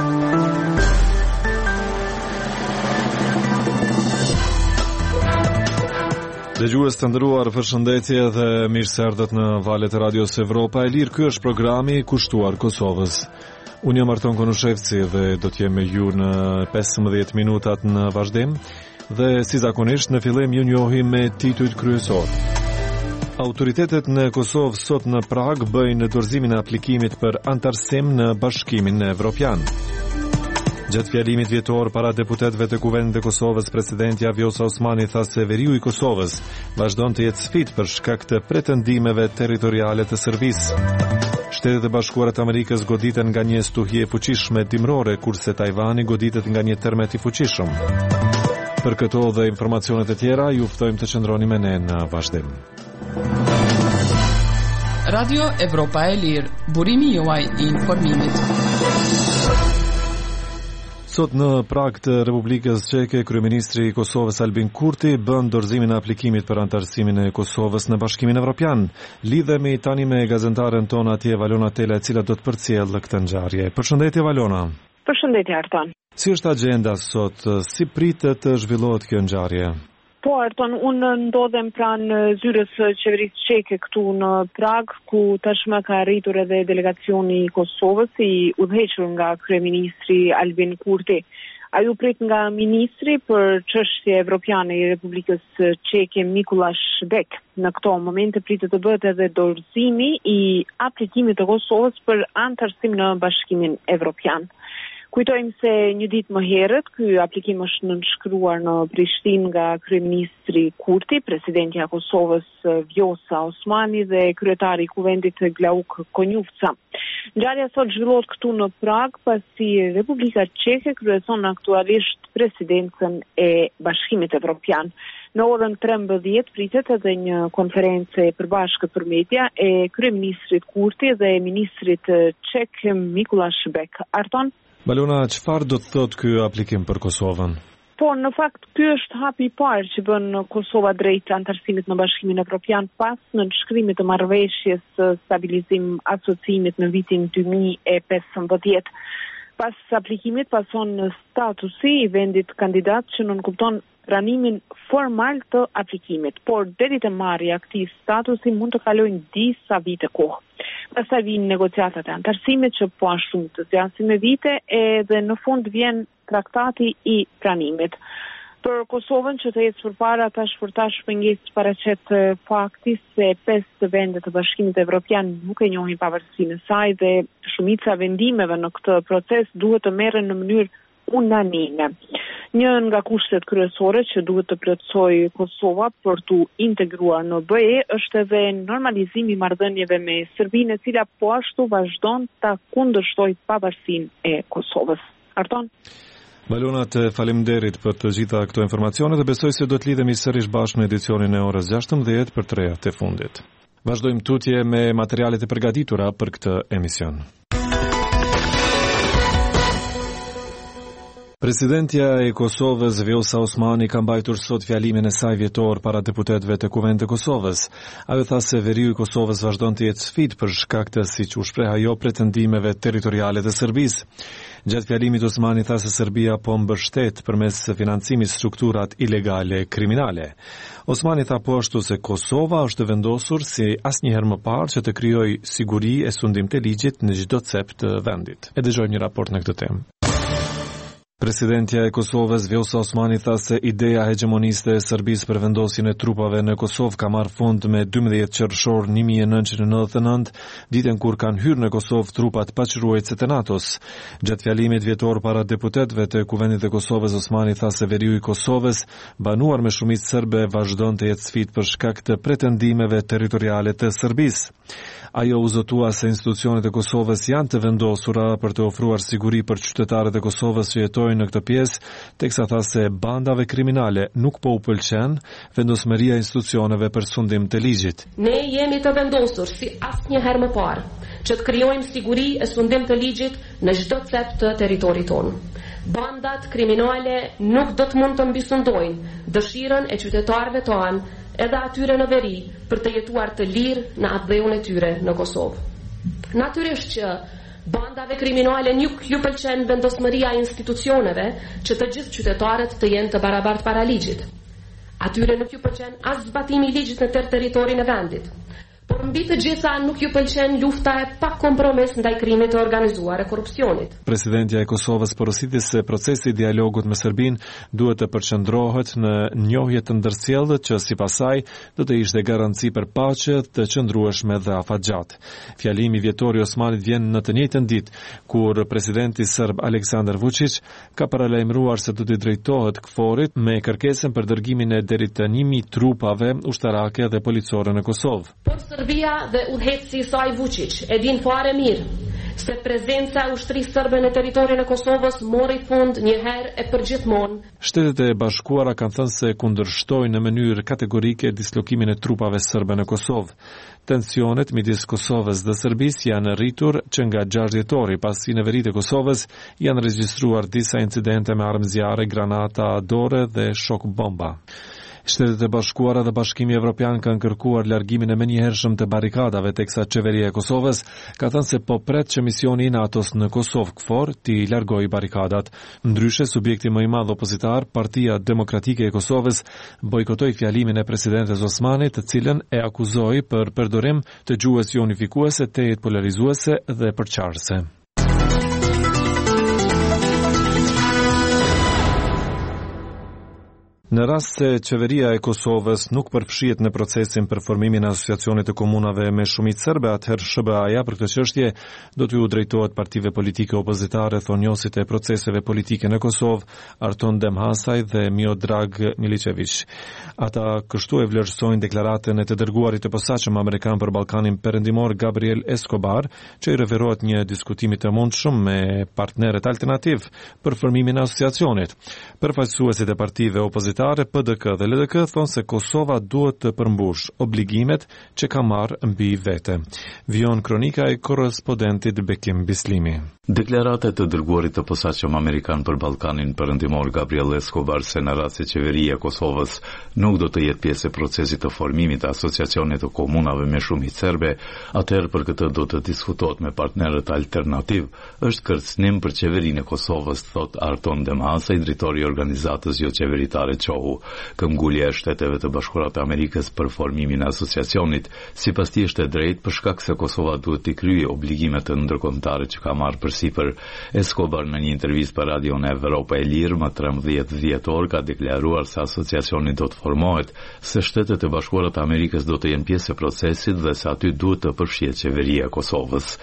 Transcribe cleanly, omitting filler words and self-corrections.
Dëgjues të nderuar, përshëndetje dhe mirë se erdhët në valët e Radios Evropa e Lirë. Ky është programi i kushtuar Kosovës. Unë jam Arton Konushevci dhe do të jem me ju në 15 minutat në vazhdim. Dhe si zakonisht në fillim ju njohim me titujt kryesor. Autoritetet në Kosovë sot në Prag bëjnë dorëzimin e aplikimit për antarësim në Bashkimin Evropian. Gjatë fjalimit vjetor para deputetëve të Kuvendit të Kosovës, presidentja Vjosa Osmani tha se veriu i Kosovës vazhdon të jetë sfidë për shkak të pretendimeve territoriale të Serbisë. Shtetet e Bashkuara të Amerikës goditen nga një stuhje fuqishme dimrore, kurse Tajvani goditet nga një termet i fuqishëm. Për këto dhe informacionet e tjera, ju ftojmë të qëndroni me ne në vazhdim. Radio Evropa e Lirë, burimi juaj i informimit. Sot në Prag të Republikës Çeke, kryeministri i Kosovës Albin Kurti bën dorëzimin e aplikimit për antarësimin e Kosovës në Bashkimin Evropian. Lidhemi tani me gazetaren tonë atje Valona Tela, e cila do të përcjellë këtë ngjarje. Përshëndetje Valona. Përshëndetje Arton. Si është agjenda sot? Si pritet të zhvillohet kjo ngjarje? Po, Arton, unë ndodhem pranë zyrës qeverisë çeke këtu në Prag, ku tashmë ka arritur edhe delegacioni i Kosovës, i udhëhequr nga kryeministri Albin Kurti. Ai u prit nga ministri për çështje evropiane i Republikës Çeke Mikulash Bek. Në këto momente pritet të bëhet edhe dorëzimi i aplikimit të Kosovës për antarësim në Bashkimin Evropian. Kujtojmë se një ditë më herët, ky aplikim është nënshkruar në Prishtinë nga kryeministri Kurti, presidentja e Kosovës Vjosa Osmani dhe kryetari i Kuvendit Glauk Konjufca. Ngjarja sot zhvillohet këtu në Prag, pasi Republika Çeke kryeson aktualisht presidencën e Bashkimit Evropian. Në orën 13 pritet edhe një konferencë e përbashkët për media e kryeministrit Kurti dhe ministrit çek Mikulash Bek. Arton? Balona, çfarë do të thotë ky aplikim për Kosovën? Po, në fakt, ky është hapi i parë që bën Kosova drejt antarësimit në Bashkimin Evropian pas nënshkrimit të marrëveshjes stabilizim asociimit në vitin 2015. Pas aplikimit pason statusi i vendit kandidat që nënkupton pranimin formal të aplikimit, por deri të marrja këtij statusi mund të kalojnë disa vite kohë. Pastaj vijnë negociatat e antarësimit që po ashtu të zgjasin me vite, edhe në fund vjen traktati i pranimit. Për Kosovën që të ecë përpara tash pengesë paraqet fakti se 5 vende të Bashkimit Evropian nuk e njohin pavarësinë e saj dhe shumica vendimeve në këtë proces duhet të merren në mënyrë unanime. Një nga kushtet kryesore që duhet të plotësojë Kosova për të integruar në BE është edhe normalizimi i marrëdhënieve me Serbinë, e cila po ashtu vazhdon ta kundërshtojë pavarësinë e Kosovës. Arton? Balona, të faleminderit për të gjitha këto informacione dhe besoj se do të lidhemi sërish bashkë në edicionin e orës 16 për 3 e fundit. Vazhdojmë tutje me materialet e përgatitura për këtë emision. Presidentja e Kosovës Vjosa Osmani ka mbajtur sot fjalimin e saj vjetor para deputetëve të Kuvendit të Kosovës. Ajo tha se veriu i Kosovës vazhdon të jetë sfidë për shkak të, siç u shpreh ajo, pretendimeve territoriale të Serbisë. Gjatë fjalimit Osmani tha se Serbia po mbështet përmes financimit strukturat ilegale kriminale. Osmani tha po ashtu se Kosova është vendosur si asnjëherë më parë që të krijojë siguri e sundim të ligjit në çdo cep të vendit. E dëgjojmë një raport në këtë temë. Presidentja e Kosovës Vjosa Osmani tha se ideja hegemoniste e Serbisë për vendosjen e trupave në Kosovë ka marrë fund me 12 qershor 1999, ditën kur kanë hyrë në Kosovë trupat paqëruese të NATO-s. Gjatë fjalimit vjetor para deputetëve të Kuvendit të Kosovës, Osmani tha se veriu i Kosovës, banuar me shumicë serbe, vazhdon të jetë sfidë për shkak të pretendimeve territoriale të Serbisë. Ajo u zotua se institucionet e Kosovës janë të vendosura për të ofruar siguri për qytetarët e Kosovës që jetojnë në këtë pjesë, teksa tha se bandave kriminale nuk po u pëlqen vendosmëria e institucioneve për sundim të ligjit. Ne jemi të vendosur si asnjëherë më parë që të krijojmë siguri e sundim të ligjit në çdo cep të territorit tonë. Bandat kriminale nuk do të mund të mbysundojnë dëshirën e qytetarëve tonë edhe atyre në veri për të jetuar të lirë në atë dheun e tyre në Kosovë. Natyrisht që Bandave kriminale nuk ju pëlqen vendosmëria e institucioneve që të gjithë qytetarët të jenë të barabartë para ligjit. Atyre nuk ju pëlqen as zbatimi i ligjit në territorin e vendit. Por mbi të gjitha nuk ju pëlqen lufta e pa kompromis ndaj krimit të organizuar e korrupsionit. Presidentja e Kosovës porositi se procesi i dialogut me Serbinë duhet të përqendrohet në njohje të ndërsjellët që sipas saj do të ishte garanci për paqe të qëndrueshme dhe afatgjat. Fjalimi vjetor i Osmanit vjen në të njëjtën ditë kur presidenti serb Aleksandar Vučić ka paralajmëruar se do të drejtohet KFOR-it me kërkesën për dërgimin e deri të 1000 trupave ushtarake dhe policore në Kosovë. Serbia dhe udhëheqësi i saj Vučić e din fare mirë se prezenca e ushtrisë serbe në territorin e Kosovës mori fund një herë e përgjithmonë. Shtetet e Bashkuara kanë thënë se kundërshtojnë në mënyrë kategorike dislokimin e trupave serbe në Kosovë. Tensionet midis Kosovës dhe Serbisë janë rritur që nga 6 dhjetori pasi në veritë e Kosovës janë regjistruar disa incidente me armë zjarre, granata dore dhe shok bomba. Shtetet e Bashkuara dhe Bashkimi Evropian kanë kërkuar largimin e menjëhershëm të barikadave, teksa qeveria e Kosovës ka thënë se po pret që misioni i NATO-s në Kosovë KFOR t'i largojë barikadat. Ndryshe, subjekti më i madh opozitar, Partia Demokratike e Kosovës, bojkotoi fjalimin e presidentes Osmanit, të cilën e akuzoi për përdorim të gjuhës jo unifikuese, tejet polarizuese dhe përqarëse. Në rast se qeveria e Kosovës nuk përfshihet në procesin për formimin e asociacionit të komunave me shumicë serbe, atëherë SBA-ja për këtë çështje do t'u drejtohet partive politike opozitare, thonjosit e proceseve politike në Kosovë, Arton Demhasaj dhe Miodrag Milicević. Ata kështu e vlerësojnë deklaratën e të dërguarit të posaçëm amerikan për Ballkanin Perëndimor Gabriel Escobar, që i referohet një diskutimi të mundshëm me partnerët alternativ për formimin e asociacionit. Përfaqësuesit e partive opozitare PDK dhe LDK thonë se Kosova duhet të përmbush obligimet që ka marrë mbi vete. Vion kronika e korrespondentit Bekim Bislimi. Deklaratat e të dërguarit të posaçëm amerikan për Ballkanin Perëndimor Gabriel Escobar se në rast se qeveria e Kosovës nuk do të jetë pjesë e procesit të formimit të asociacionit të komunave me shumicë serbe, atëherë për këtë do të diskutohet me partnerët alternativ, është kërcënim për qeverinë e Kosovës, thot Arton Demhasaj, drejtori i organizatës jo qeveritare Çohu. Këmbgulja e Shteteve të Bashkuara të Amerikës për formimin e asociacionit, sipas tij është e drejtë për shkak se Kosova duhet të kryejë obligimet të ndërkombëtare që ka marrë përsipër. Escobar në një intervistë për radion e Evropa e Lirë më 13 dhjetor ka deklaruar se asociacioni do të formohet, se Shtetet e Bashkuara të Amerikës do të jenë pjesë e procesit dhe se aty duhet të përfshihet qeveria e Kosovës.